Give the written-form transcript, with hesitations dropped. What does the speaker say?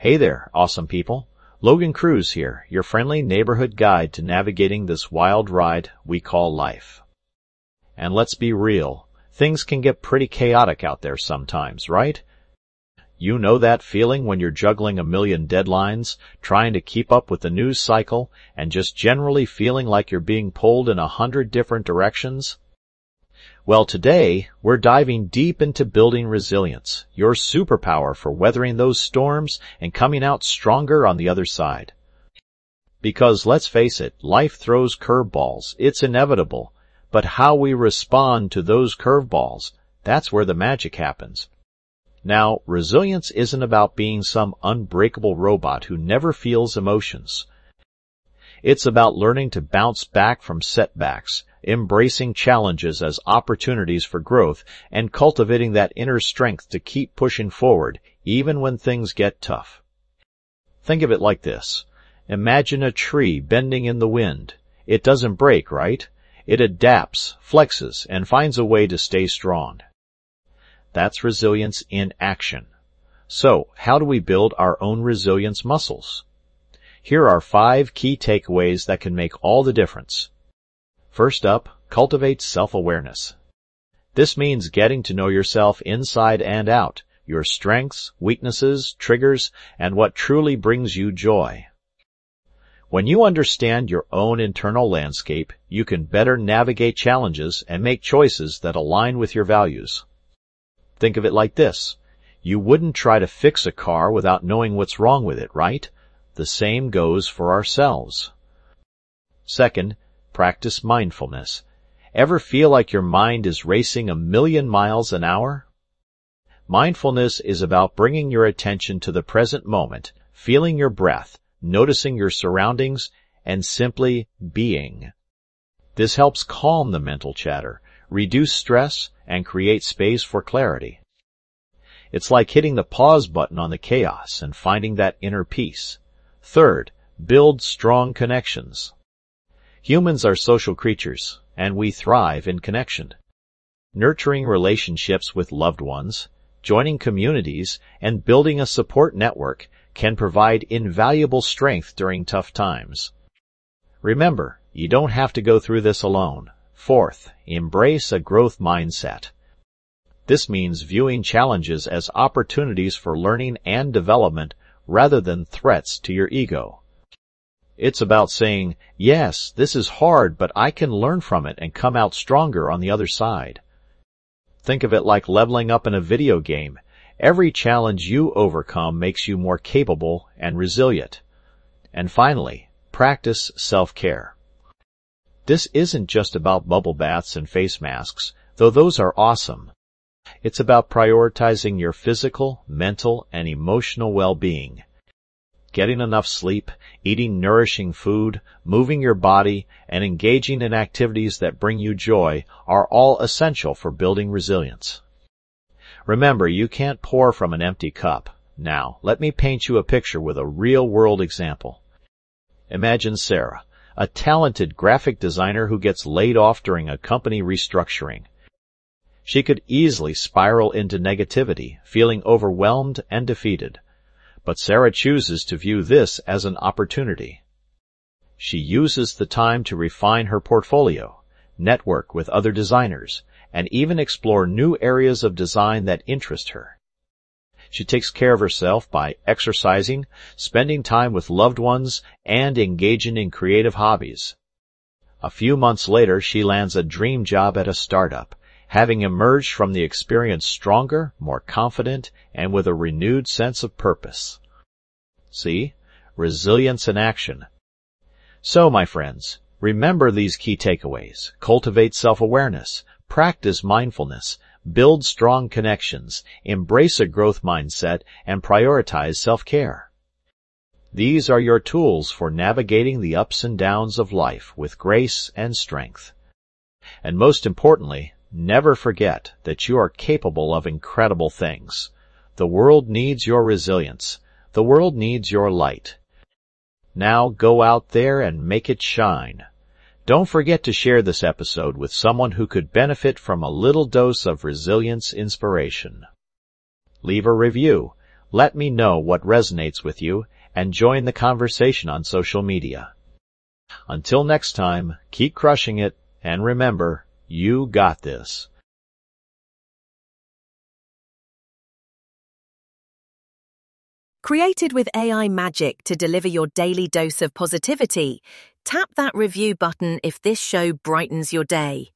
Hey there, awesome people. Logan Cruz here, your friendly neighborhood guide to navigating this wild ride we call life. And let's be real, things can get pretty chaotic out there sometimes, right? You know that feeling when you're juggling a million deadlines, trying to keep up with the news cycle, and just generally feeling like you're being pulled in 100 different directions? Well, today, we're diving deep into building resilience, your superpower for weathering those storms and coming out stronger on the other side. Because let's face it, life throws curveballs. It's inevitable. But how we respond to those curveballs, that's where the magic happens. Now, resilience isn't about being some unbreakable robot who never feels emotions. It's about learning to bounce back from setbacks, embracing challenges as opportunities for growth, and cultivating that inner strength to keep pushing forward, even when things get tough. Think of it like this. Imagine a tree bending in the wind. It doesn't break, right? It adapts, flexes, and finds a way to stay strong. That's resilience in action. So, how do we build our own resilience muscles? Here are 5 key takeaways that can make all the difference. First up, cultivate self-awareness. This means getting to know yourself inside and out, your strengths, weaknesses, triggers, and what truly brings you joy. When you understand your own internal landscape, you can better navigate challenges and make choices that align with your values. Think of it like this. You wouldn't try to fix a car without knowing what's wrong with it, right? The same goes for ourselves. Second, practice mindfulness. Ever feel like your mind is racing 1,000,000 miles an hour? Mindfulness is about bringing your attention to the present moment, feeling your breath, noticing your surroundings, and simply being. This helps calm the mental chatter, reduce stress, and create space for clarity. It's like hitting the pause button on the chaos and finding that inner peace. Third, build strong connections. Humans are social creatures, and we thrive in connection. Nurturing relationships with loved ones, joining communities, and building a support network can provide invaluable strength during tough times. Remember, you don't have to go through this alone. Fourth, embrace a growth mindset. This means viewing challenges as opportunities for learning and development rather than threats to your ego. It's about saying, yes, this is hard, but I can learn from it and come out stronger on the other side. Think of it like leveling up in a video game. Every challenge you overcome makes you more capable and resilient. And finally, practice self-care. This isn't just about bubble baths and face masks, though those are awesome. It's about prioritizing your physical, mental, and emotional well-being. Getting enough sleep, eating nourishing food, moving your body, and engaging in activities that bring you joy are all essential for building resilience. Remember, you can't pour from an empty cup. Now, let me paint you a picture with a real-world example. Imagine Sarah, a talented graphic designer who gets laid off during a company restructuring. She could easily spiral into negativity, feeling overwhelmed and defeated. But Sarah chooses to view this as an opportunity. She uses the time to refine her portfolio, network with other designers, and even explore new areas of design that interest her. She takes care of herself by exercising, spending time with loved ones, and engaging in creative hobbies. A few months later, she lands a dream job at a startup, having emerged from the experience stronger, more confident, and with a renewed sense of purpose. See? Resilience in action. So, my friends, remember these key takeaways. Cultivate self-awareness, practice mindfulness, build strong connections, embrace a growth mindset, and prioritize self-care. These are your tools for navigating the ups and downs of life with grace and strength. And most importantly, never forget that you are capable of incredible things. The world needs your resilience. The world needs your light. Now go out there and make it shine. Don't forget to share this episode with someone who could benefit from a little dose of resilience inspiration. Leave a review, Let me know what resonates with you and join the conversation on social media. Until next time, keep crushing it, and remember, you got this. Created with AI magic to deliver your daily dose of positivity, tap that review button if this show brightens your day.